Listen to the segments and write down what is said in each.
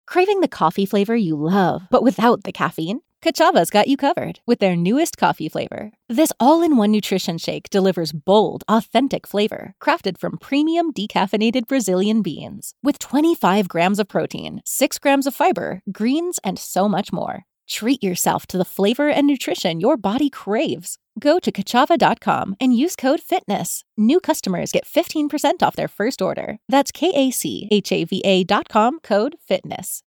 Craving the coffee flavor you love, but without the caffeine? Kachava's got you covered with their newest coffee flavor. This all-in-one nutrition shake delivers bold, authentic flavor, crafted from premium decaffeinated Brazilian beans. With 25 grams of protein, 6 grams of fiber, greens, and so much more. Treat yourself to the flavor and nutrition your body craves. Go to Kachava.com and use code FITNESS. New customers get 15% off their first order. That's KACHAVA.com, code FITNESS.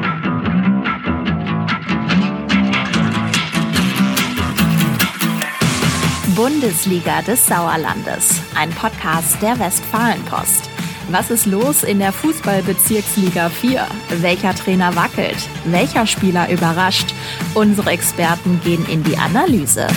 Bundesliga des Sauerlandes, ein Podcast der Westfalenpost. Was ist los in der Fußball-Bezirksliga 4? Welcher Trainer wackelt? Welcher Spieler überrascht? Unsere Experten gehen in die Analyse.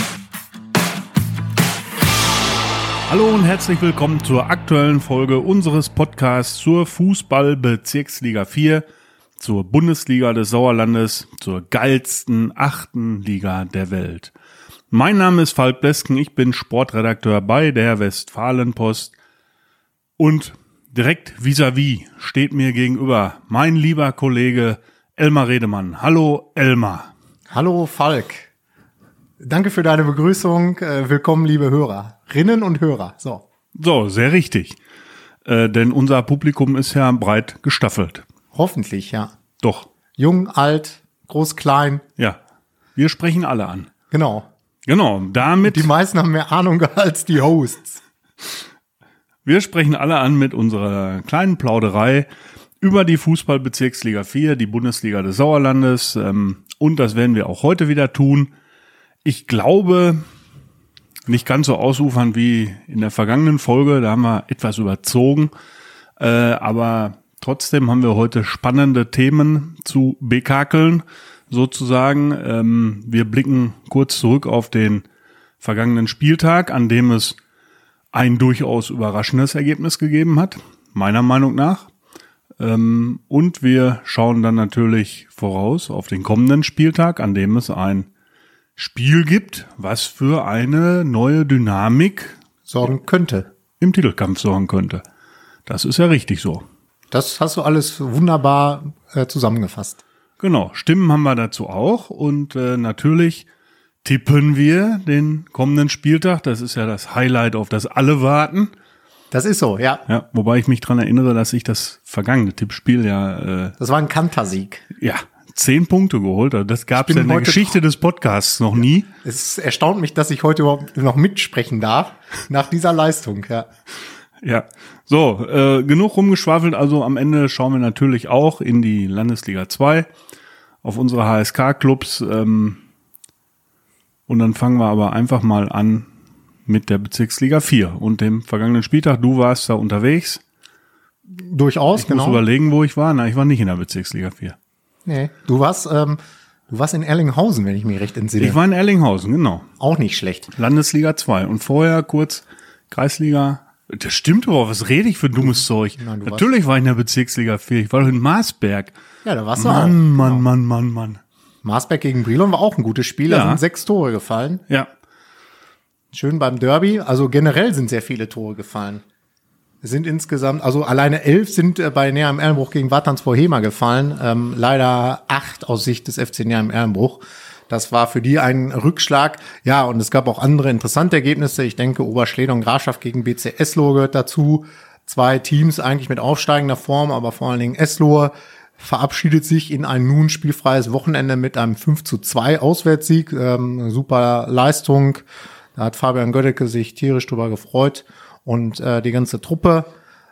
Hallo und herzlich willkommen zur aktuellen Folge unseres Podcasts zur Fußball-Bezirksliga 4, zur Bundesliga des Sauerlandes, zur geilsten 8. Liga der Welt. Mein Name ist Falk Blesken, ich bin Sportredakteur bei der Westfalenpost und direkt vis-à-vis steht mir gegenüber mein lieber Kollege Elmar Redemann. Hallo Elmar. Hallo Falk. Danke für deine Begrüßung. Willkommen, liebe Hörerinnen und Hörer. So, sehr richtig. Denn unser Publikum ist ja breit gestaffelt. Hoffentlich, ja. Doch. Jung, alt, groß, klein. Ja, wir sprechen alle an. Genau, damit. Die meisten haben mehr Ahnung als die Hosts. Wir sprechen alle an mit unserer kleinen Plauderei über die Fußball-Bezirksliga 4, die Bundesliga des Sauerlandes. Und das werden wir auch heute wieder tun. Ich glaube, nicht ganz so ausufern wie in der vergangenen Folge. Da haben wir etwas überzogen. Aber trotzdem haben wir heute spannende Themen zu bekakeln, sozusagen. Wir blicken kurz zurück auf den vergangenen Spieltag, an dem es ein durchaus überraschendes Ergebnis gegeben hat, meiner Meinung nach. Und wir schauen dann natürlich voraus auf den kommenden Spieltag, an dem es ein Spiel gibt, was für eine neue Dynamik sorgen könnte. Im Titelkampf sorgen könnte. Das ist ja richtig so. Das hast du alles wunderbar zusammengefasst. Genau, Stimmen haben wir dazu auch und natürlich tippen wir den kommenden Spieltag. Das ist ja das Highlight, auf das alle warten. Das ist so, ja. Ja, wobei ich mich dran erinnere, dass ich das vergangene Tippspiel das war ein Kantersieg. Ja, 10 Punkte geholt. Das gab es ja in der Geschichte des Podcasts noch nie. Es erstaunt mich, dass ich heute überhaupt noch mitsprechen darf, nach dieser Leistung, ja. Ja, so, genug rumgeschwafelt. Also am Ende schauen wir natürlich auch in die Landesliga 2 auf unsere HSK-Clubs. Und dann fangen wir aber einfach mal an mit der Bezirksliga 4 und dem vergangenen Spieltag. Du warst da unterwegs. Durchaus, genau. Ich muss überlegen, wo ich war. Na, ich war nicht in der Bezirksliga 4. Nee, du warst in Erlinghausen, wenn ich mich recht entsinne. Ich war in Erlinghausen, genau. Auch nicht schlecht. Landesliga 2 und vorher kurz Kreisliga. Das stimmt aber, was rede ich für dummes Zeug? Nein, natürlich war ich in der Bezirksliga 4, ich war doch in Marsberg. Ja, da warst du auch. Genau. Mann. Marsberg gegen Brilon war auch ein gutes Spiel, da sind 6 Tore gefallen. Ja. Schön beim Derby, also generell sind sehr viele Tore gefallen. Es sind insgesamt, also alleine 11 sind bei Neheim Erlenbruch gegen Wattans Hema gefallen. Leider 8 aus Sicht des FC Neheim Erlenbruch. Das war für die ein Rückschlag. Ja, und es gab auch andere interessante Ergebnisse. Ich denke, Oberschledern Grafschaft gegen BC Eslohe gehört dazu. 2 Teams eigentlich mit aufsteigender Form, aber vor allen Dingen Eslohe verabschiedet sich in ein nun spielfreies Wochenende mit einem 5:2 Auswärtssieg. Super Leistung. Da hat Fabian Gödecke sich tierisch drüber gefreut und die ganze Truppe.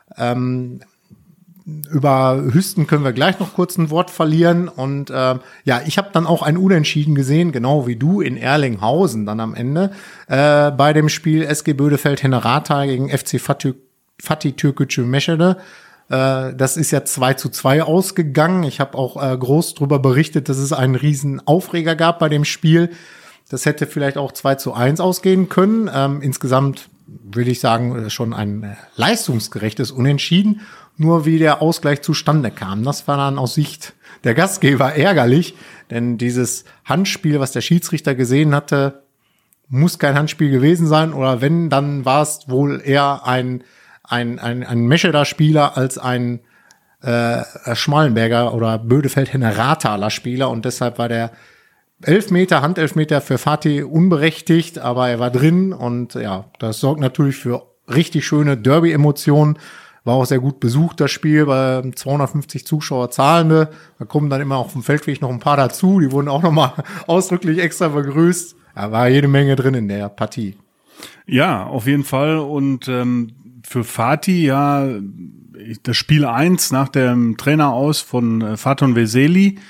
Über Hüsten können wir gleich noch kurz ein Wort verlieren. Und ich habe dann auch ein Unentschieden gesehen, genau wie du, in Erlinghausen dann am Ende. Bei dem Spiel SG Bödefeld-Hennerata gegen FC Fatih Türkgücü Meschede. Das ist ja 2:2 ausgegangen. Ich habe auch groß drüber berichtet, dass es einen riesen Aufreger gab bei dem Spiel. Das hätte vielleicht auch 2:1 ausgehen können. Insgesamt würde ich sagen, schon ein leistungsgerechtes Unentschieden. Nur wie der Ausgleich zustande kam, das war dann aus Sicht der Gastgeber ärgerlich. Denn dieses Handspiel, was der Schiedsrichter gesehen hatte, muss kein Handspiel gewesen sein. Oder wenn, dann war es wohl eher ein Mescheder-Spieler als ein Schmallenberger oder Bödefeld-Henne-Rathaler Spieler und deshalb war der Handelfmeter für Fatih unberechtigt, aber er war drin und ja, das sorgt natürlich für richtig schöne Derby-Emotionen. War auch sehr gut besucht, das Spiel, bei 250 Zuschauer Zahlende. Da kommen dann immer auf dem Feldweg noch ein paar dazu, die wurden auch nochmal ausdrücklich extra begrüßt. Da war jede Menge drin in der Partie. Ja, auf jeden Fall und für Fatih ja das Spiel 1 nach dem Traineraus von Faton Veseli,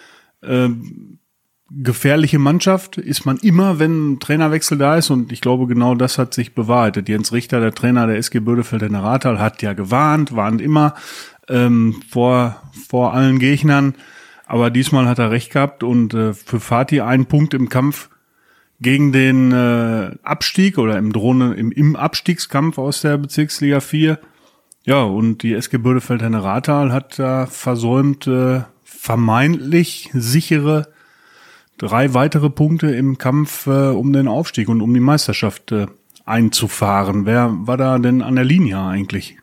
gefährliche Mannschaft ist man immer, wenn ein Trainerwechsel da ist und ich glaube, genau das hat sich bewahrheitet. Jens Richter, der Trainer der SG Bödefeld-Henne-Rathaal, hat ja warnt immer vor allen Gegnern, aber diesmal hat er recht gehabt und für Fatih ein Punkt im Kampf gegen den Abstieg oder im Abstiegskampf aus der Bezirksliga 4. Ja, und die SG Bödefeld-Henne-Rathaal hat da versäumt, vermeintlich sichere 3 weitere Punkte im Kampf um den Aufstieg und um die Meisterschaft einzufahren. Wer war da denn an der Linie eigentlich?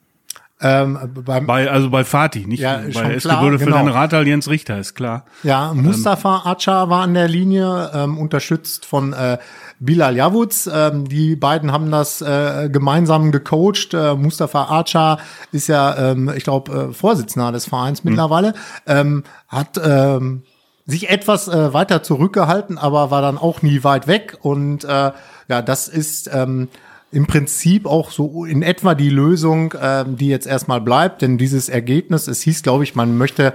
Bei Fatih, nicht ja, bei SG Bödefeld-Henne-Rathaal, Jens Richter, ist klar. Ja, Mustafa Acar war an der Linie, unterstützt von Bilal Yavuz. Die beiden haben das gemeinsam gecoacht. Mustafa Acar ist ja, ich glaube, Vorsitzender des Vereins mittlerweile, hat sich etwas weiter zurückgehalten, aber war dann auch nie weit weg. Und ja, das ist im Prinzip auch so in etwa die Lösung, die jetzt erstmal bleibt. Denn dieses Ergebnis, es hieß, glaube ich, man möchte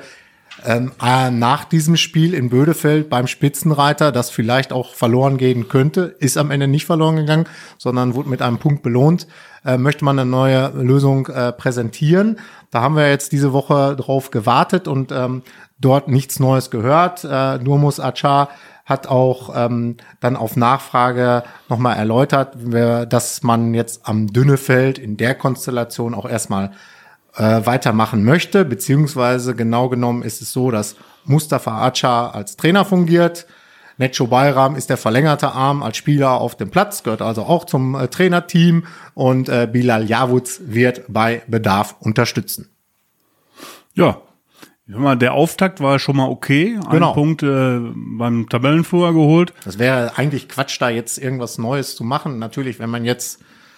nach diesem Spiel in Bödefeld beim Spitzenreiter, das vielleicht auch verloren gehen könnte, ist am Ende nicht verloren gegangen, sondern wurde mit einem Punkt belohnt, möchte man eine neue Lösung präsentieren. Da haben wir jetzt diese Woche drauf gewartet und dort nichts Neues gehört. Nurmus Acar hat auch dann auf Nachfrage nochmal erläutert, dass man jetzt am Dünnefeld in der Konstellation auch erstmal weitermachen möchte, beziehungsweise genau genommen ist es so, dass Mustafa Acar als Trainer fungiert. Neco Bayram ist der verlängerte Arm als Spieler auf dem Platz, gehört also auch zum Trainerteam und Bilal Yavuz wird bei Bedarf unterstützen. Ja, der Auftakt war schon mal okay. Genau. Einen Punkt beim Tabellenführer geholt. Das wäre eigentlich Quatsch, da jetzt irgendwas Neues zu machen. Natürlich, wenn man jetzt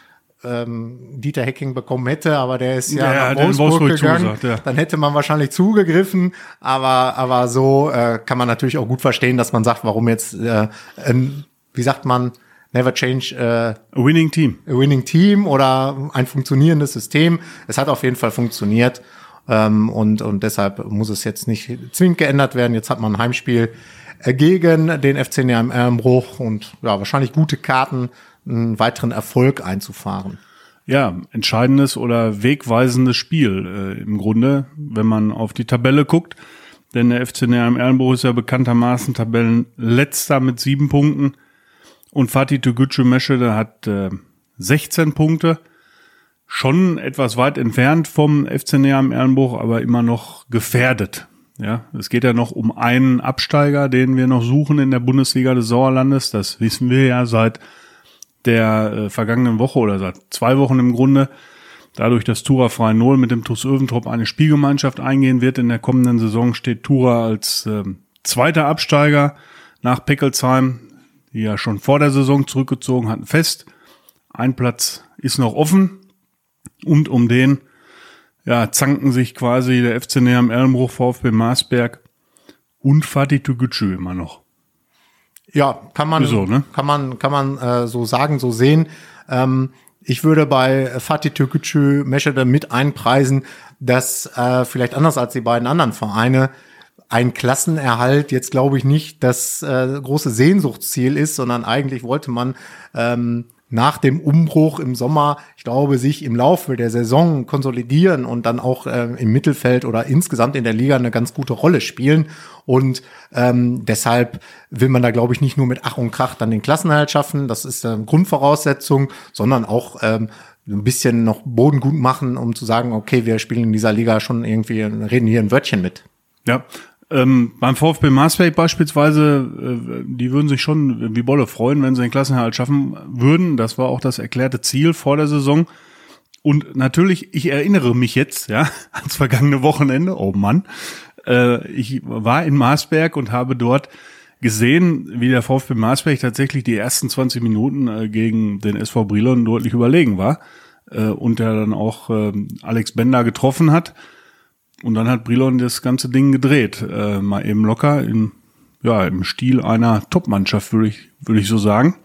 Dieter Hecking bekommen hätte, aber der ist ja nach Wolfsburg gegangen, dann hätte man wahrscheinlich zugegriffen. Aber so kann man natürlich auch gut verstehen, dass man sagt, warum jetzt, wie sagt man, never change a winning team oder ein funktionierendes System. Es hat auf jeden Fall funktioniert. Und deshalb muss es jetzt nicht zwingend geändert werden. Jetzt hat man ein Heimspiel gegen den FC Neheim Erlenbruch und ja, wahrscheinlich gute Karten, einen weiteren Erfolg einzufahren. Ja, entscheidendes oder wegweisendes Spiel im Grunde, wenn man auf die Tabelle guckt. Denn der FC Neheim Erlenbruch ist ja bekanntermaßen Tabellenletzter mit 7 Punkten. Und Fatih Tegucigalpa Meschede hat 16 Punkte. Schon etwas weit entfernt vom FC Neheim Erlenbruch, aber immer noch gefährdet. Ja, es geht ja noch um einen Absteiger, den wir noch suchen in der Bundesliga des Sauerlandes. Das wissen wir ja seit der vergangenen Woche oder seit 2 Wochen im Grunde. Dadurch, dass Thura Frei-Nol mit dem TuS Öventrop eine Spielgemeinschaft eingehen wird in der kommenden Saison, steht Thura als zweiter Absteiger nach Peckelsheim, die ja schon vor der Saison zurückgezogen hatten, fest. Ein Platz ist noch offen und um den zanken sich quasi der FC Neheim Erlenbruch, VfB Marsberg und Fatih Tegucigalpa immer noch. Ja, kann man so, ne? kann man so sagen, so sehen. Ich würde bei Fatih Tegucigalpa Meschede mit einpreisen, dass vielleicht anders als die beiden anderen Vereine ein Klassenerhalt jetzt, glaube ich, nicht das große Sehnsuchtsziel ist, sondern eigentlich wollte man nach dem Umbruch im Sommer, ich glaube, sich im Laufe der Saison konsolidieren und dann auch im Mittelfeld oder insgesamt in der Liga eine ganz gute Rolle spielen. Und deshalb will man da, glaube ich, nicht nur mit Ach und Krach dann den Klassenerhalt schaffen, das ist eine Grundvoraussetzung, sondern auch ein bisschen noch Boden gut machen, um zu sagen, okay, wir spielen in dieser Liga schon irgendwie, reden hier ein Wörtchen mit. Ja, beim VfB Marsberg beispielsweise, die würden sich schon wie Bolle freuen, wenn sie den Klassenerhalt schaffen würden. Das war auch das erklärte Ziel vor der Saison. Und natürlich, ich erinnere mich jetzt, ja, ans vergangene Wochenende, oh Mann, ich war in Marsberg und habe dort gesehen, wie der VfB Marsberg tatsächlich die ersten 20 Minuten gegen den SV Brilon deutlich überlegen war und der dann auch Alex Bender getroffen hat. Und dann hat Brilon das ganze Ding gedreht, mal eben locker im Stil einer Top-Mannschaft, würde ich so sagen.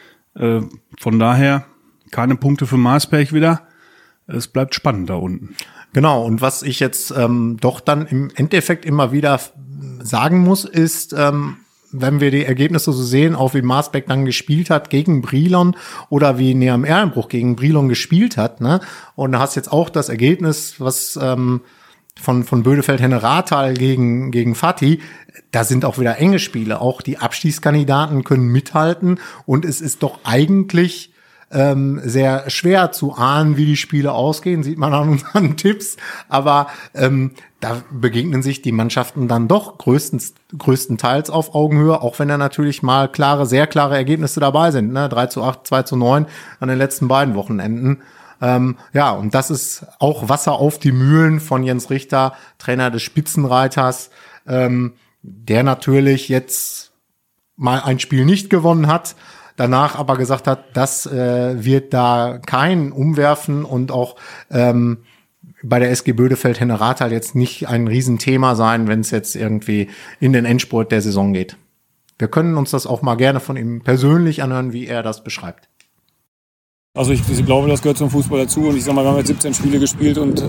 Von daher keine Punkte für Marsberg wieder. Es bleibt spannend da unten. Genau, und was ich jetzt doch dann im Endeffekt immer wieder sagen muss, ist, wenn wir die Ergebnisse so sehen, auch wie Marsberg dann gespielt hat gegen Brilon oder wie Neheim Erlenbruch gegen Brilon gespielt hat, ne? Und da hast jetzt auch das Ergebnis, was von Bödefeld-Henne-Rathal gegen Fatih, da sind auch wieder enge Spiele. Auch die Abstiegskandidaten können mithalten und es ist doch eigentlich sehr schwer zu ahnen, wie die Spiele ausgehen, sieht man an unseren Tipps. Aber da begegnen sich die Mannschaften dann doch größtenteils auf Augenhöhe, auch wenn da natürlich mal sehr klare Ergebnisse dabei sind. Ne? 3:8, 2:9 an den letzten beiden Wochenenden. Und das ist auch Wasser auf die Mühlen von Jens Richter, Trainer des Spitzenreiters, der natürlich jetzt mal ein Spiel nicht gewonnen hat, danach aber gesagt hat, das wird da kein Umwerfen und auch bei der SG Bödefeld-Henne-Rathal jetzt nicht ein Riesenthema sein, wenn es jetzt irgendwie in den Endspurt der Saison geht. Wir können uns das auch mal gerne von ihm persönlich anhören, wie er das beschreibt. Also ich glaube, das gehört zum Fußball dazu und ich sag mal, wir haben jetzt 17 Spiele gespielt und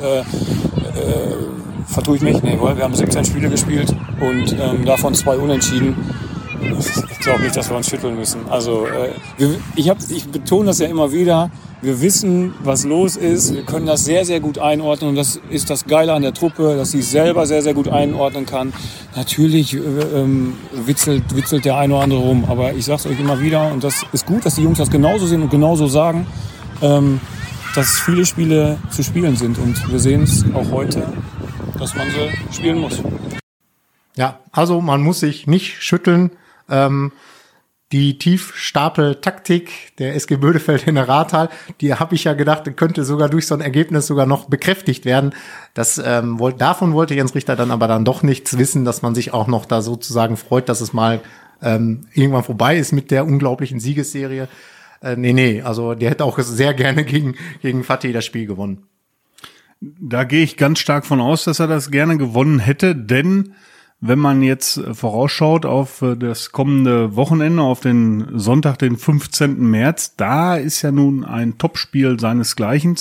vertue ich mich? Nee, wir haben 17 Spiele gespielt und davon 2 Unentschieden. Ich glaube nicht, dass wir uns schütteln müssen. Also ich betone das ja immer wieder. Wir wissen, was los ist. Wir können das sehr, sehr gut einordnen. Und das ist das Geile an der Truppe, dass sie es selber sehr, sehr gut einordnen kann. Natürlich witzelt der eine oder andere rum. Aber ich sage es euch immer wieder, und das ist gut, dass die Jungs das genauso sehen und genauso sagen, dass viele Spiele zu spielen sind. Und wir sehen es auch heute, dass man sie spielen muss. Ja, also man muss sich nicht schütteln. Die Tiefstapel-Taktik der SG Bödefeld-Henne-Rathal, die habe ich ja gedacht, könnte sogar durch so ein Ergebnis sogar noch bekräftigt werden. Davon wollte Jens Richter dann aber dann doch nichts wissen, dass man sich auch noch da sozusagen freut, dass es mal irgendwann vorbei ist mit der unglaublichen Siegesserie. Also der hätte auch sehr gerne gegen Fatih das Spiel gewonnen. Da gehe ich ganz stark von aus, dass er das gerne gewonnen hätte, denn wenn man jetzt vorausschaut auf das kommende Wochenende, auf den Sonntag, den 15. März, da ist ja nun ein Topspiel seinesgleichen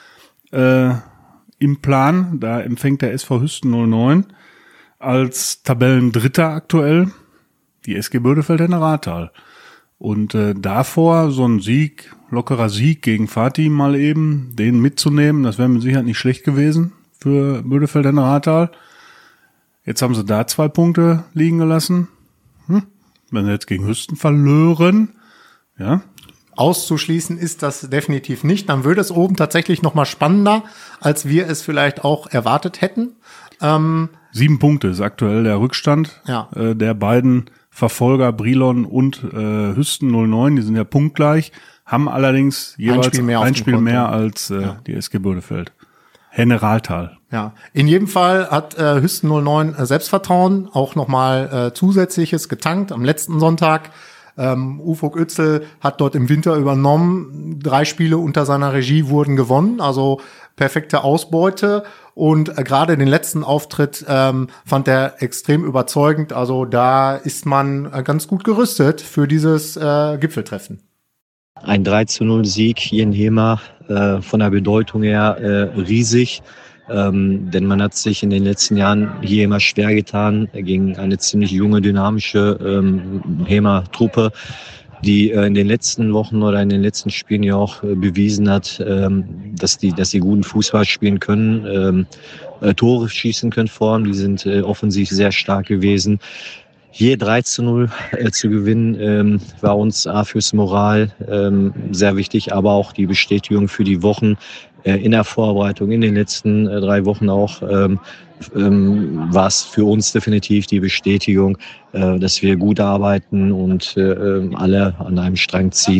im Plan. Da empfängt der SV Hüsten 09 als Tabellendritter aktuell die SG Bödefeld-Henne-Rathal. Und davor so ein lockerer Sieg gegen Fatih mal eben, den mitzunehmen, das wäre mit Sicherheit nicht schlecht gewesen für Bödefeld-Henne-Rathal. Jetzt haben sie da 2 Punkte liegen gelassen. Wenn sie jetzt gegen Hüsten verloren, ja. Auszuschließen ist das definitiv nicht. Dann würde es oben tatsächlich noch mal spannender, als wir es vielleicht auch erwartet hätten. 7 Punkte ist aktuell der Rückstand der beiden Verfolger Brilon und Hüsten 09. Die sind ja punktgleich, haben allerdings jeweils ein Spiel mehr als die SG Bödefeld. Henne-Rathal. Ja, in jedem Fall hat Hüsten 09 Selbstvertrauen, auch nochmal zusätzliches getankt am letzten Sonntag. Ufuk Özil hat dort im Winter übernommen. 3 Spiele unter seiner Regie wurden gewonnen, also perfekte Ausbeute. Und gerade den letzten Auftritt fand er extrem überzeugend. Also da ist man ganz gut gerüstet für dieses Gipfeltreffen. Ein 3:0 Sieg in Hema, von der Bedeutung her riesig, denn man hat sich in den letzten Jahren hier immer schwer getan gegen eine ziemlich junge, dynamische Hema-Truppe, die in den letzten Wochen oder in den letzten Spielen ja auch bewiesen hat, dass sie guten Fußball spielen können, Tore schießen können vor allem, die sind offensiv sehr stark gewesen. Hier 3:0 zu gewinnen, war uns fürs Moral sehr wichtig, aber auch die Bestätigung für die Wochen in der Vorbereitung, in den letzten 3 Wochen auch, war es für uns definitiv die Bestätigung, dass wir gut arbeiten und alle an einem Strang ziehen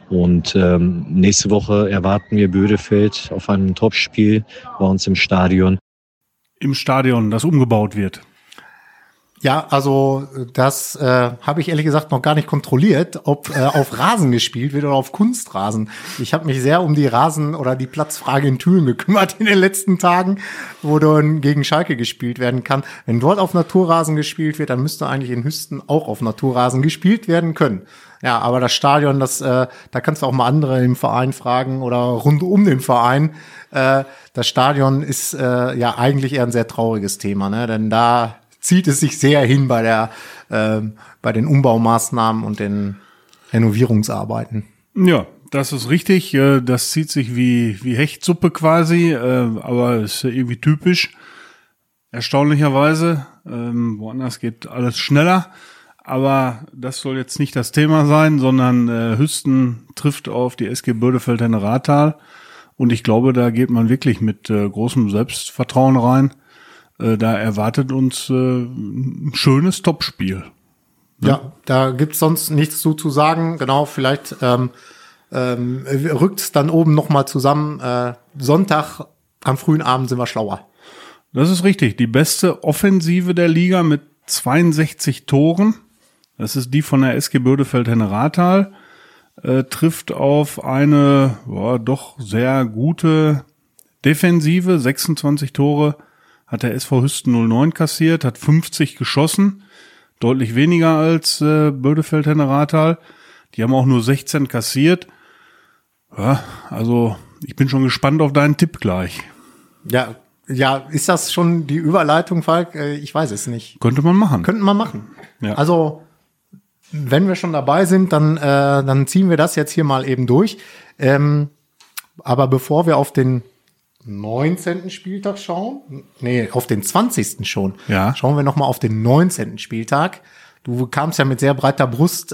Und nächste Woche erwarten wir Bödefeld auf ein Topspiel bei uns im Stadion. Im Stadion, das umgebaut wird. Ja, also das habe ich ehrlich gesagt noch gar nicht kontrolliert, ob auf Rasen gespielt wird oder auf Kunstrasen. Ich habe mich sehr um die Rasen- oder die Platzfrage in Thülen gekümmert in den letzten Tagen, wo dann gegen Schalke gespielt werden kann. Wenn dort auf Naturrasen gespielt wird, dann müsste eigentlich in Hüsten auch auf Naturrasen gespielt werden können. Ja, aber das Stadion, da kannst du auch mal andere im Verein fragen oder rund um den Verein. Das Stadion ist ja eigentlich eher ein sehr trauriges Thema, ne? Denn da zieht es sich sehr hin bei den Umbaumaßnahmen und den Renovierungsarbeiten. Ja, das ist richtig. Das zieht sich wie Hechtsuppe quasi, aber ist irgendwie typisch. Erstaunlicherweise. Woanders geht alles schneller. Aber das soll jetzt nicht das Thema sein, sondern Hüsten trifft auf die SG Bödefeld-Henne-Rathal. Und ich glaube, da geht man wirklich mit großem Selbstvertrauen rein. Da erwartet uns ein schönes Topspiel. Ja, da gibt's sonst nichts zu sagen. Genau, vielleicht rückt's dann oben noch mal zusammen. Sonntag am frühen Abend sind wir schlauer. Das ist richtig. Die beste Offensive der Liga mit 62 Toren. Das ist die von der SG Bödefeld-Henne-Rathal. Trifft auf eine doch sehr gute Defensive. 26 Tore hat der SV Hüsten 09 kassiert, hat 50 geschossen. Deutlich weniger als Bödefeld-Henne-Rathal. Die haben auch nur 16 kassiert. Ja, also ich bin schon gespannt auf deinen Tipp gleich. Ja, ist das schon die Überleitung, Falk? Ich weiß es nicht. Könnten wir machen. Ja. Also, wenn wir schon dabei sind, dann ziehen wir das jetzt hier mal eben durch. Aber bevor wir auf den 19. Spieltag schauen, auf den 20. schon, schauen wir noch mal auf den 19. Spieltag. Du kamst ja mit sehr breiter Brust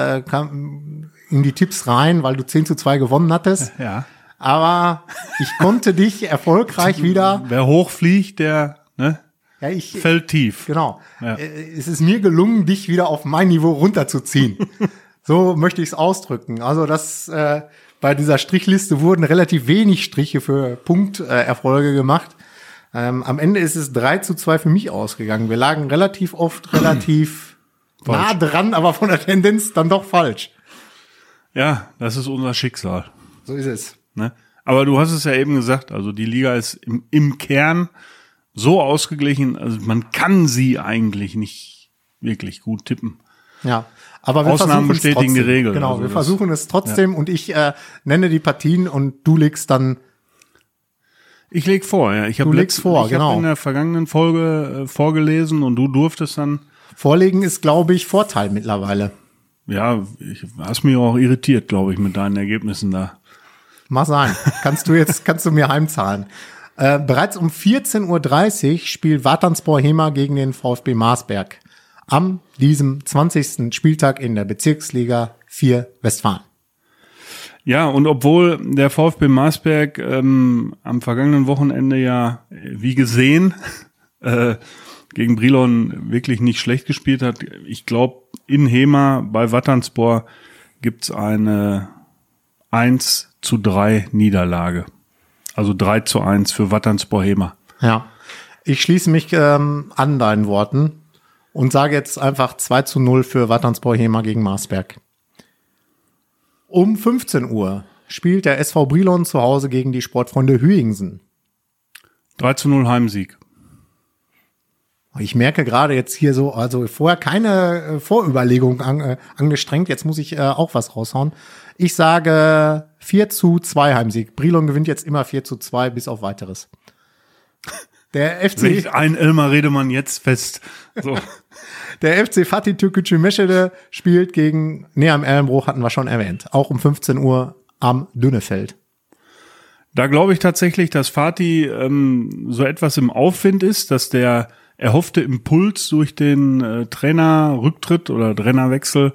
in die Tipps rein, weil du 10:2 gewonnen hattest. Ja. Aber ich konnte dich erfolgreich wieder. Wer hochfliegt, der fällt tief. Genau. Ja. Es ist mir gelungen, dich wieder auf mein Niveau runterzuziehen. So möchte ich es ausdrücken. Also bei dieser Strichliste wurden relativ wenig Striche für Punkterfolge gemacht. Am Ende ist es 3:2 für mich ausgegangen. Wir lagen relativ oft nah dran, aber von der Tendenz dann doch falsch. Ja, das ist unser Schicksal. So ist es. Ne? Aber du hast es ja eben gesagt, also die Liga ist im Kern so ausgeglichen, also man kann sie eigentlich nicht wirklich gut tippen. Ja, aber wir Ausnahmen versuchen es bestätigen trotzdem. die Regel. Genau, also wir versuchen es trotzdem und ich nenne die Partien und du legst dann. Ich leg vor, ja. Ich habe in der vergangenen Folge vorgelesen und du durftest dann. Vorlegen ist, glaube ich, Vorteil mittlerweile. Ja, hast mich auch irritiert, glaube ich, mit deinen Ergebnissen da. Mach sein. Kannst du mir heimzahlen. Bereits um 14:30 Uhr spielt Watanspor Hema gegen den VfB Marsberg. Am diesem 20. Spieltag in der Bezirksliga 4 Westfalen. Ja, und obwohl der VfB Marsberg am vergangenen Wochenende ja, wie gesehen, gegen Brilon wirklich nicht schlecht gespielt hat, ich glaube, in Hema bei Watanspor gibt's eine 1:3 Niederlage. Also 3:1 für Watanspor Hema. Ja, ich schließe mich an deinen Worten und sage jetzt einfach 2:0 für Watanspor Hema gegen Marsberg. Um 15 Uhr spielt der SV Brilon zu Hause gegen die Sportfreunde Hüingsen. 3:0 Heimsieg. Ich merke gerade jetzt hier so, also vorher keine Vorüberlegung angestrengt. Jetzt muss ich auch was raushauen. Ich sage 4:2 Heimsieg. Brilon gewinnt jetzt immer 4:2 bis auf Weiteres. Der FC. Legt ein Elmar Redemann jetzt fest. So. Der FC Fatih Türkgücü Meschede spielt gegen Neam Erlenbruch, hatten wir schon erwähnt. Auch um 15 Uhr am Dünnefeld. Da glaube ich tatsächlich, dass Fatih so etwas im Aufwind ist, dass der erhoffte Impuls durch den Trainerrücktritt oder Trainerwechsel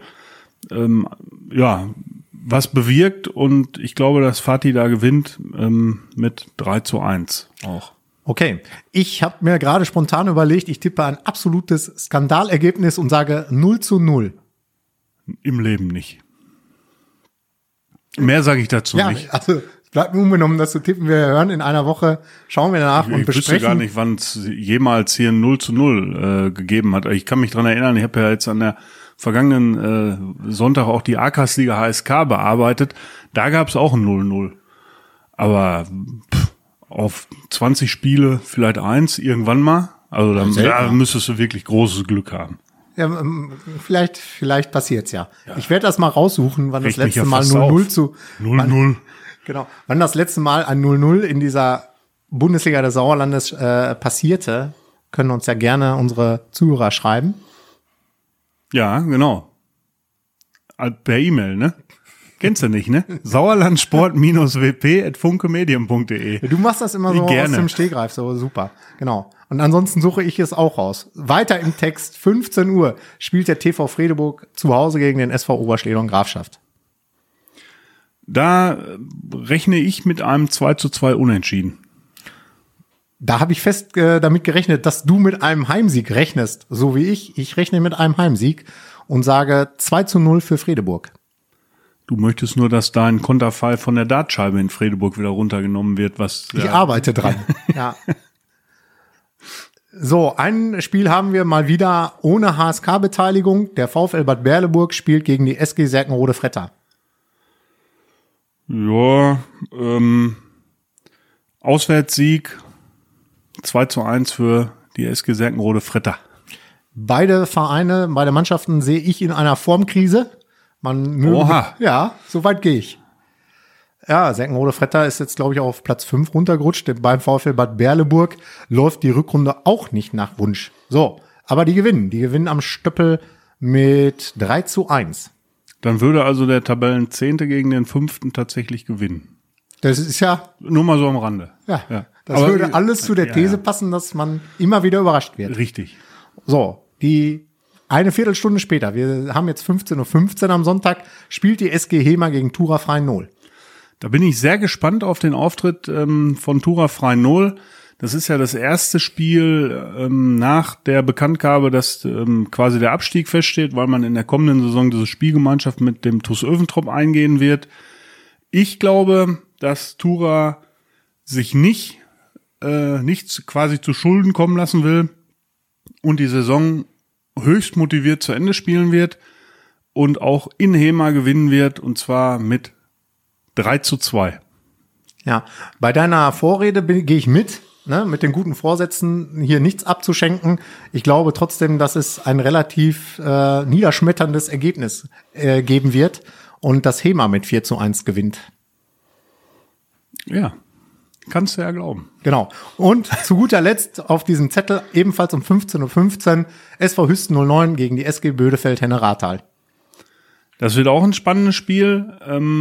was bewirkt, und ich glaube, dass Fatih da gewinnt mit 3:1 auch. Okay, ich habe mir gerade spontan überlegt, ich tippe ein absolutes Skandalergebnis und sage 0:0. Im Leben nicht. Mehr sage ich dazu nicht. Also bleibt mir unbenommen, das zu tippen. Wir hören in einer Woche, schauen wir danach und Ich besprechen. wüsste gar nicht, wann es jemals hier ein 0:0 gegeben hat. Ich kann mich dran erinnern, ich habe ja jetzt an der vergangenen Sonntag auch die A-Klassliga HSK bearbeitet. Da gab es auch ein 0:0. Aber auf 20 Spiele vielleicht 1 irgendwann mal. Also da müsstest du wirklich großes Glück haben. Ja, vielleicht passiert's ja. Ich werde das mal raussuchen, wann Regt das mich letzte ja Mal fast 0:0 auf. zu 0:0. Genau. Wann das letzte Mal ein 0:0 in dieser Bundesliga des Sauerlandes passierte, können uns ja gerne unsere Zuhörer schreiben. Ja, genau. Per E-Mail, ne? Kennst du nicht, ne? sauerlandsport-wp@funkemedien.de. Du machst das immer so Gerne. aus dem Stegreif, so super. Genau. Und ansonsten suche ich es auch raus. Weiter im Text, 15 Uhr spielt der TV Fredeburg zu Hause gegen den SV Oberschledorn Grafschaft. Da rechne ich mit einem 2:2 Unentschieden. Da habe ich fest damit gerechnet, dass du mit einem Heimsieg rechnest, so wie ich. Ich rechne mit einem Heimsieg und sage 2:0 für Fredeburg. Du möchtest nur, dass dein Konterfei von der Dartscheibe in Fredeburg wieder runtergenommen wird, was Ich arbeite dran. Ja. So, ein Spiel haben wir mal wieder ohne HSK-Beteiligung. Der VfL Bad Berleburg spielt gegen die SG Serkenrode-Fretter. Ja, Auswärtssieg 2:1 für die SG Serkenrode-Fretter. Beide Mannschaften sehe ich in einer Formkrise. Oha. Ja, so weit gehe ich. Ja, Serkenrode-Fretter ist jetzt, glaube ich, auf Platz 5 runtergerutscht. Beim VfL Bad Berleburg läuft die Rückrunde auch nicht nach Wunsch. So, aber die gewinnen. Die gewinnen am Stöppel mit 3:1. Dann würde also der Tabellenzehnte gegen den 5. tatsächlich gewinnen. Das ist ja, Nur mal so am Rande. das Aber- würde alles zu der These passen, dass man immer wieder überrascht wird. Richtig. So, eine Viertelstunde später, wir haben jetzt 15:15 Uhr am Sonntag, spielt die SG Hema gegen Tura Freien-Nol. Da bin ich sehr gespannt auf den Auftritt von Tura Freien-Nol. Das ist ja das erste Spiel nach der Bekanntgabe, dass quasi der Abstieg feststeht, weil man in der kommenden Saison diese Spielgemeinschaft mit dem TuS Öventrop eingehen wird. Ich glaube, dass Tura sich nichts quasi zu Schulden kommen lassen will und die Saison höchst motiviert zu Ende spielen wird und auch in Hema gewinnen wird, und zwar mit 3:2. Ja, bei deiner Vorrede gehe ich mit den guten Vorsätzen, hier nichts abzuschenken. Ich glaube trotzdem, dass es ein relativ niederschmetterndes Ergebnis geben wird und das Hema mit 4:1 gewinnt. Ja, kannst du ja glauben. Genau. Und zu guter Letzt auf diesem Zettel ebenfalls um 15:15 Uhr SV Hüsten 09 gegen die SG Bödefeld-Henne-Rathal. Das wird auch ein spannendes Spiel.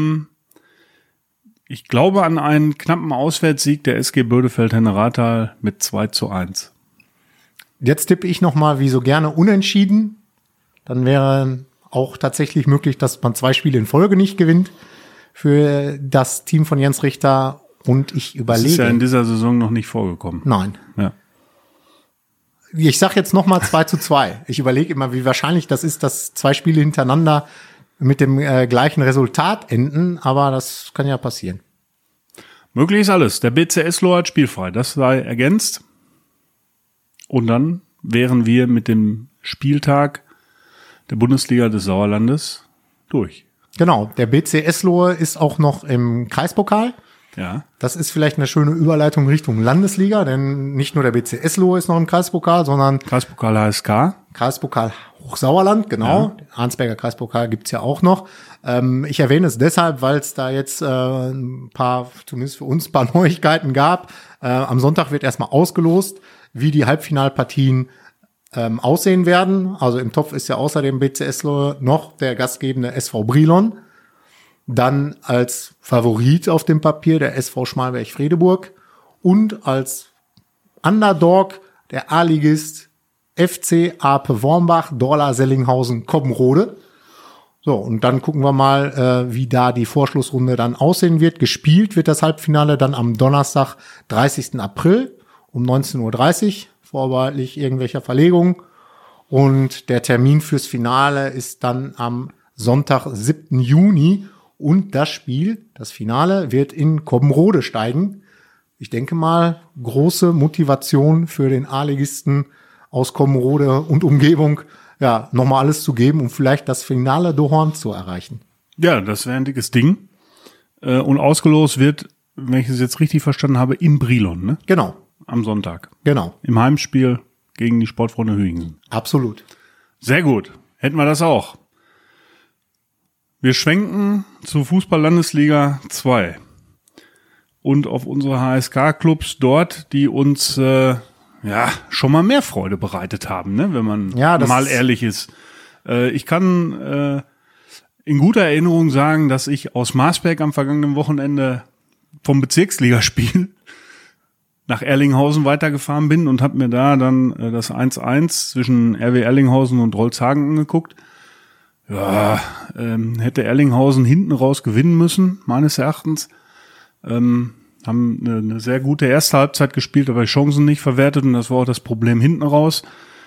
Ich glaube an einen knappen Auswärtssieg der SG Bödefeld-Henne-Rathal mit 2:1. Jetzt tippe ich nochmal, wie so gerne, unentschieden. Dann wäre auch tatsächlich möglich, dass man 2 Spiele in Folge nicht gewinnt für das Team von Jens Richter. Und ich Das überlege. ist ja in dieser Saison noch nicht vorgekommen. Nein. Ja. Ich sag jetzt nochmal 2:2. Ich überlege immer, wie wahrscheinlich das ist, dass 2 Spiele hintereinander mit dem gleichen Resultat enden. Aber das kann ja passieren. Möglich ist alles. Der BCS-Lohr hat spielfrei. Das sei ergänzt. Und dann wären wir mit dem Spieltag der Bundesliga des Sauerlandes durch. Genau. Der BC Eslohe ist auch noch im Kreispokal. Ja. Das ist vielleicht eine schöne Überleitung Richtung Landesliga, denn nicht nur der BC Eslohe ist noch im Kreispokal, sondern Kreispokal HSK. Kreispokal Hochsauerland, genau. Den Arnsberger Kreispokal gibt's ja auch noch. Ich erwähne es deshalb, weil es da jetzt ein paar, zumindest für uns, ein paar Neuigkeiten gab. Am Sonntag wird erstmal ausgelost, wie die Halbfinalpartien aussehen werden. Also im Topf ist ja außer dem BC Eslohe noch der gastgebende SV Brilon. Dann als Favorit auf dem Papier der SV Schmalberg-Fredeburg und als Underdog der A-Ligist FC Ape Wormbach, Dorla, Sellinghausen, Cobbenrode. So, und dann gucken wir mal, wie da die Vorschlussrunde dann aussehen wird. Gespielt wird das Halbfinale dann am Donnerstag, 30. April um 19:30 Uhr, vorbehaltlich irgendwelcher Verlegungen. Und der Termin fürs Finale ist dann am Sonntag, 7. Juni Und das Spiel, das Finale, wird in Cobbenrode steigen. Ich denke mal, große Motivation für den A-Ligisten aus Cobbenrode und Umgebung, ja, nochmal alles zu geben, um vielleicht das Finale Dohorn zu erreichen. Ja, das wäre ein dickes Ding. Und ausgelost wird, wenn ich es jetzt richtig verstanden habe, in Brilon, ne? Genau. Am Sonntag. Genau. Im Heimspiel gegen die Sportfreunde Hüingen. Absolut. Sehr gut. Hätten wir das auch. Wir schwenken zu Fußball-Landesliga 2 und auf unsere HSK-Clubs dort, die uns schon mal mehr Freude bereitet haben, ne? Wenn man mal ehrlich ist. Ich kann in guter Erinnerung sagen, dass ich aus Marsberg am vergangenen Wochenende vom Bezirksligaspiel nach Erlinghausen weitergefahren bin und habe mir da dann das 1-1 zwischen RW Erlinghausen und Rolzhagen angeguckt. Ja, hätte Erlinghausen hinten raus gewinnen müssen, meines Erachtens. Haben eine sehr gute erste Halbzeit gespielt, aber die Chancen nicht verwertet und das war auch das Problem hinten raus.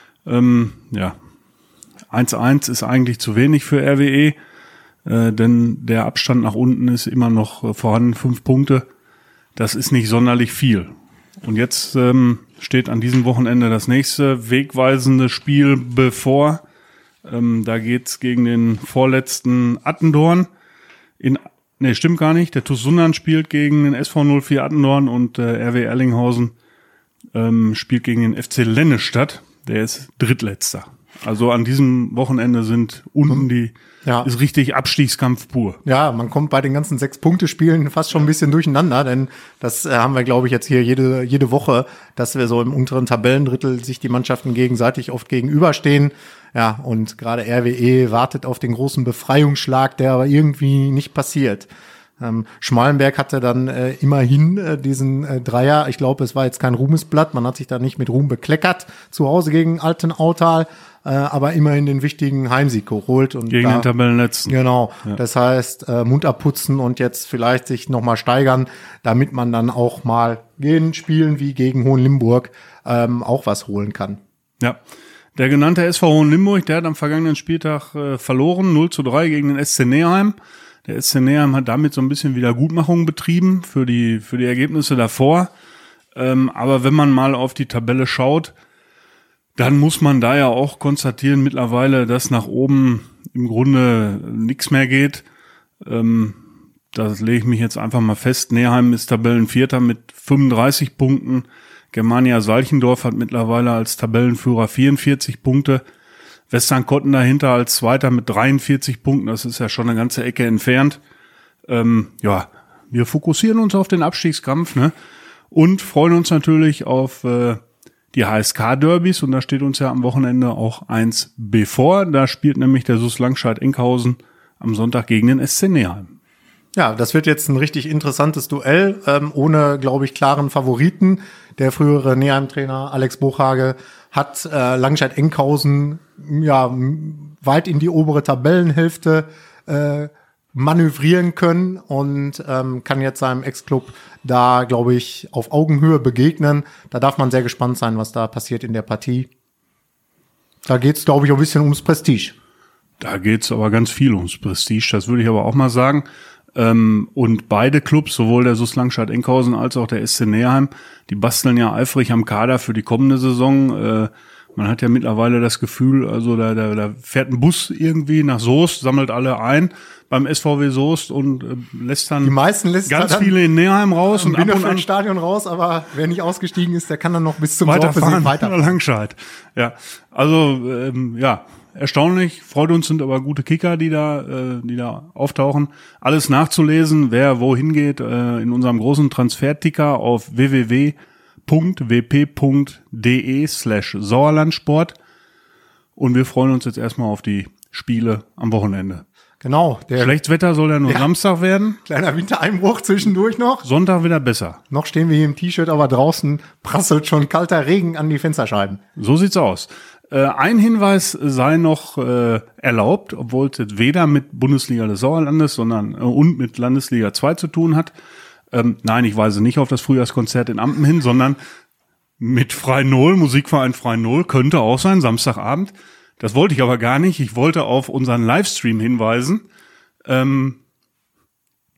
1-1 ist eigentlich zu wenig für RWE, denn der Abstand nach unten ist immer noch vorhanden, 5 Punkte. Das ist nicht sonderlich viel. Und jetzt steht an diesem Wochenende das nächste wegweisende Spiel bevor. Da geht's gegen den vorletzten Attendorn. Stimmt gar nicht. Der TuS Sundern spielt gegen den SV 04 Attendorn und RW Erlinghausen spielt gegen den FC Lennestadt. Der ist Drittletzter. Also an diesem Wochenende sind unten ist richtig Abstiegskampf pur. Ja, man kommt bei den ganzen 6-Punkte-Spielen fast schon ein bisschen durcheinander, denn das haben wir, glaube ich, jetzt hier jede Woche, dass wir so im unteren Tabellendrittel sich die Mannschaften gegenseitig oft gegenüberstehen. Ja, und gerade RWE wartet auf den großen Befreiungsschlag, der aber irgendwie nicht passiert. Schmalenberg hatte dann immerhin diesen Dreier. Ich glaube, es war jetzt kein Ruhmesblatt. Man hat sich da nicht mit Ruhm bekleckert zu Hause gegen Altenautal, aber immerhin den wichtigen Heimsieg geholt. Und gegen den Tabellenletzten. Genau. Ja. Das heißt, Mund abputzen und jetzt vielleicht sich nochmal steigern, damit man dann auch mal gegen Spielen wie gegen Hohenlimburg auch was holen kann. Ja. Der genannte SV Hohenlimburg, der hat am vergangenen Spieltag verloren, 0-3 gegen den SC Neheim. Der SC Neheim hat damit so ein bisschen Wiedergutmachung betrieben für die Ergebnisse davor. Aber wenn man mal auf die Tabelle schaut, dann muss man da ja auch konstatieren mittlerweile, dass nach oben im Grunde nichts mehr geht. Das lege ich mich jetzt einfach mal fest. Neheim ist Tabellenvierter mit 35 Punkten. Germania Salchendorf hat mittlerweile als Tabellenführer 44 Punkte. Westernkotten dahinter als Zweiter mit 43 Punkten. Das ist ja schon eine ganze Ecke entfernt. Wir fokussieren uns auf den Abstiegskampf, ne? Und freuen uns natürlich auf die HSK-Derbys. Und da steht uns ja am Wochenende auch eins bevor. Da spielt nämlich der SuS Langscheid-Enkhausen am Sonntag gegen den SC Neheim. Ja, das wird jetzt ein richtig interessantes Duell, ohne, glaube ich, klaren Favoriten. Der frühere Neheim-Trainer Alex Buchhage hat Langscheid-Enkhausen weit in die obere Tabellenhälfte manövrieren können und kann jetzt seinem Ex-Club da, glaube ich, auf Augenhöhe begegnen. Da darf man sehr gespannt sein, was da passiert in der Partie. Da geht's, glaube ich, auch ein bisschen ums Prestige. Da geht's aber ganz viel ums Prestige, das würde ich aber auch mal sagen. Und beide Clubs, sowohl der SuS Langscheid-Enkhausen als auch der SC Neheim, die basteln ja eifrig am Kader für die kommende Saison. Man hat ja mittlerweile das Gefühl, also da fährt ein Bus irgendwie nach Soest, sammelt alle ein beim SVW Soest und lässt dann die meisten lässt ganz viele in Neheim raus und ab und an Stadion raus, aber wer nicht ausgestiegen ist, der kann dann noch bis zum weiterfahren. Langscheid. Ja, also erstaunlich, freut uns, sind aber gute Kicker, die da auftauchen. Alles nachzulesen, wer wohin geht, in unserem großen Transferticker auf www.wp.de/Sauerlandsport. Und wir freuen uns jetzt erstmal auf die Spiele am Wochenende. Genau. Schlechtes Wetter soll ja nur Samstag werden. Kleiner Wintereinbruch zwischendurch noch. Sonntag wieder besser. Noch stehen wir hier im T-Shirt, aber draußen prasselt schon kalter Regen an die Fensterscheiben. So sieht's aus. Ein Hinweis sei noch erlaubt, obwohl es jetzt weder mit Bundesliga des Sauerlandes, sondern und mit Landesliga 2 zu tun hat. Nein, ich weise nicht auf das Frühjahrskonzert in Ampen hin, sondern mit Frei Null, Musikverein Frei Null, könnte auch sein, Samstagabend. Das wollte ich aber gar nicht. Ich wollte auf unseren Livestream hinweisen.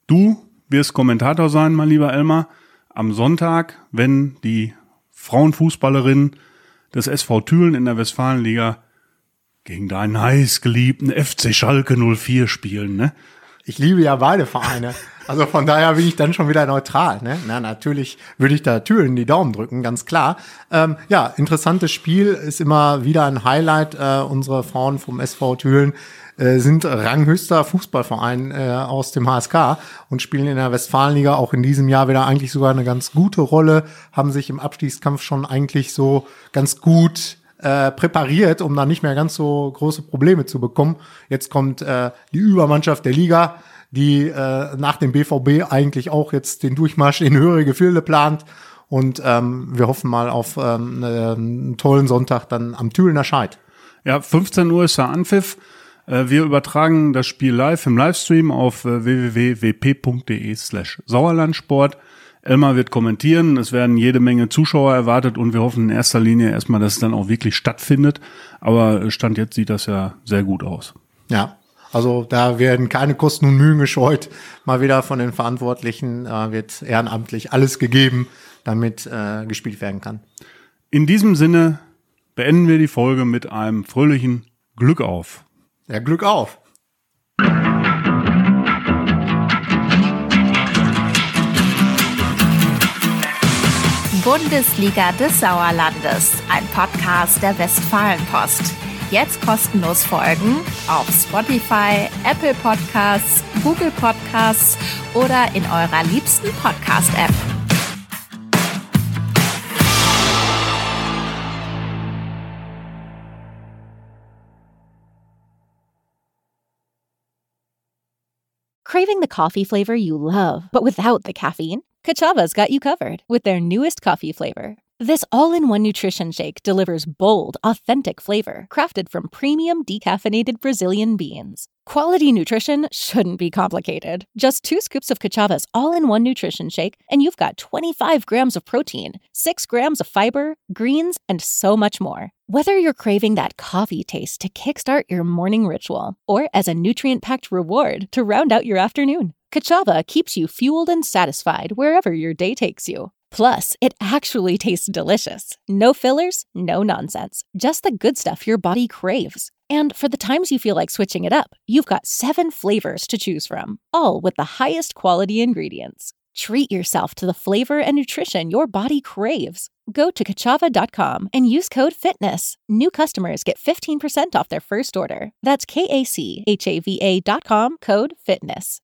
Du wirst Kommentator sein, mein lieber Elmar, am Sonntag, wenn die Frauenfußballerinnen des SV Thülen in der Westfalenliga gegen deinen heißgeliebten FC Schalke 04 spielen, ne? Ich liebe ja beide Vereine. Also von daher bin ich dann schon wieder neutral, ne? Na, natürlich würde ich da Thülen die Daumen drücken, ganz klar. Ja, interessantes Spiel, ist immer wieder ein Highlight. Unsere Frauen vom SV Thülen sind ranghöchster Fußballverein aus dem HSK und spielen in der Westfalenliga auch in diesem Jahr wieder eigentlich sogar eine ganz gute Rolle, haben sich im Abstiegskampf schon eigentlich so ganz gut präpariert, um da nicht mehr ganz so große Probleme zu bekommen. Jetzt kommt die Übermannschaft der Liga, die nach dem BVB eigentlich auch jetzt den Durchmarsch in höhere Gefilde plant. Und wir hoffen mal auf einen tollen Sonntag dann am Thülener Scheid. Ja, 15 Uhr ist der Anpfiff. Wir übertragen das Spiel live im Livestream auf www.wp.de/Sauerlandsport. Elmar wird kommentieren, es werden jede Menge Zuschauer erwartet und wir hoffen in erster Linie erstmal, dass es dann auch wirklich stattfindet. Aber Stand jetzt sieht das ja sehr gut aus. Ja, also da werden keine Kosten und Mühen gescheut. Mal wieder von den Verantwortlichen wird ehrenamtlich alles gegeben, damit gespielt werden kann. In diesem Sinne beenden wir die Folge mit einem fröhlichen Glück auf. Ja, Glück auf! Bundesliga des Sauerlandes, ein Podcast der Westfalenpost. Jetzt kostenlos folgen auf Spotify, Apple Podcasts, Google Podcasts oder in eurer liebsten Podcast-App. Craving the coffee flavor you love, but without the caffeine? Kachava's got you covered with their newest coffee flavor. This all-in-one nutrition shake delivers bold, authentic flavor crafted from premium decaffeinated Brazilian beans. Quality nutrition shouldn't be complicated. Just 2 scoops of Kachava's all-in-one nutrition shake, and you've got 25 grams of protein, 6 grams of fiber, greens, and so much more. Whether you're craving that coffee taste to kickstart your morning ritual or as a nutrient-packed reward to round out your afternoon, Kachava keeps you fueled and satisfied wherever your day takes you. Plus, it actually tastes delicious. No fillers, no nonsense. Just the good stuff your body craves. And for the times you feel like switching it up, you've got 7 flavors to choose from, all with the highest quality ingredients. Treat yourself to the flavor and nutrition your body craves. Go to Kachava.com and use code FITNESS. New customers get 15% off their first order. That's KACHAVA.com, code FITNESS.